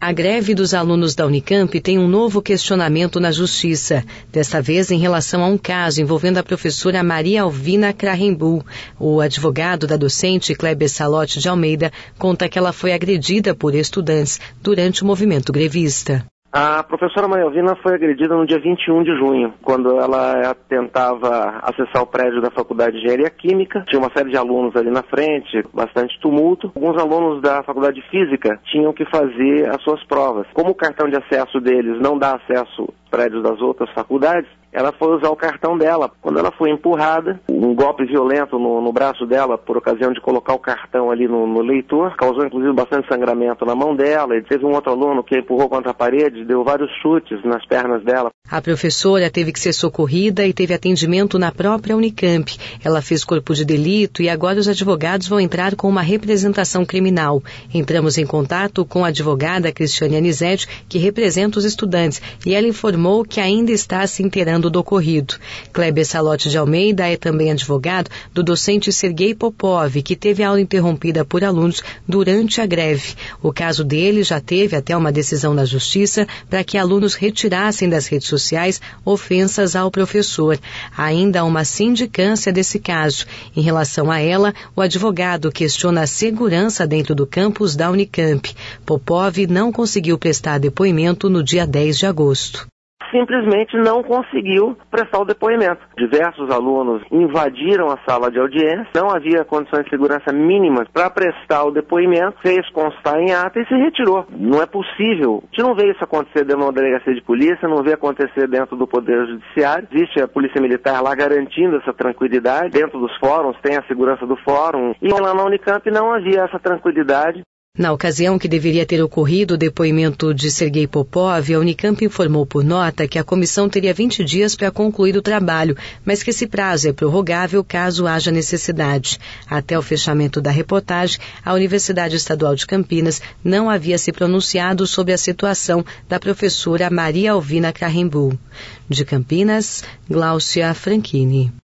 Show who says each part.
Speaker 1: A greve dos alunos da Unicamp tem um novo questionamento na Justiça, desta vez em relação a um caso envolvendo a professora Maria Alvina Krahenbuhl. O advogado da docente Kleber Salotti de Almeida conta que ela foi agredida por estudantes durante o movimento grevista.
Speaker 2: A professora Maria Alvina foi agredida no dia 21 de junho, quando ela tentava acessar o prédio da Faculdade de Engenharia Química. Tinha uma série de alunos ali na frente, bastante tumulto. Alguns alunos da Faculdade de Física tinham que fazer as suas provas. Como o cartão de acesso deles não dá acesso aos prédios das outras faculdades, ela foi usar o cartão dela. Quando ela foi empurrada, um golpe violento no braço dela, por ocasião de colocar o cartão ali no leitor, causou inclusive bastante sangramento na mão dela. E teve um outro aluno que empurrou contra a parede, deu vários chutes nas pernas dela.
Speaker 1: A professora teve que ser socorrida e teve atendimento na própria Unicamp. Ela fez corpo de delito e agora os advogados vão entrar com uma representação criminal. Entramos em contato com a advogada Cristiane Anizetti, que representa os estudantes, e ela informou que ainda está se inteirando do ocorrido. Kleber Salotti de Almeida é também advogado do docente Sergei Popov, que teve a aula interrompida por alunos durante a greve. O caso dele já teve até uma decisão na Justiça para que alunos retirassem das redes sociais ofensas ao professor. Ainda há uma sindicância desse caso. Em relação a ela, o advogado questiona a segurança dentro do campus da Unicamp. Popov não conseguiu prestar depoimento no dia 10 de agosto.
Speaker 2: Simplesmente não conseguiu prestar o depoimento. Diversos alunos invadiram a sala de audiência, não havia condições de segurança mínimas para prestar o depoimento, fez constar em ata e se retirou. Não é possível. A gente não vê isso acontecer dentro de uma delegacia de polícia, não vê acontecer dentro do Poder Judiciário. Existe a Polícia Militar lá garantindo essa tranquilidade. Dentro dos fóruns tem a segurança do fórum. E lá na Unicamp não havia essa tranquilidade.
Speaker 1: Na ocasião que deveria ter ocorrido o depoimento de Sergei Popov, a Unicamp informou por nota que a comissão teria 20 dias para concluir o trabalho, mas que esse prazo é prorrogável caso haja necessidade. Até o fechamento da reportagem, a Universidade Estadual de Campinas não havia se pronunciado sobre a situação da professora Maria Alvina Krahenbuhl. De Campinas, Gláucia Franchini.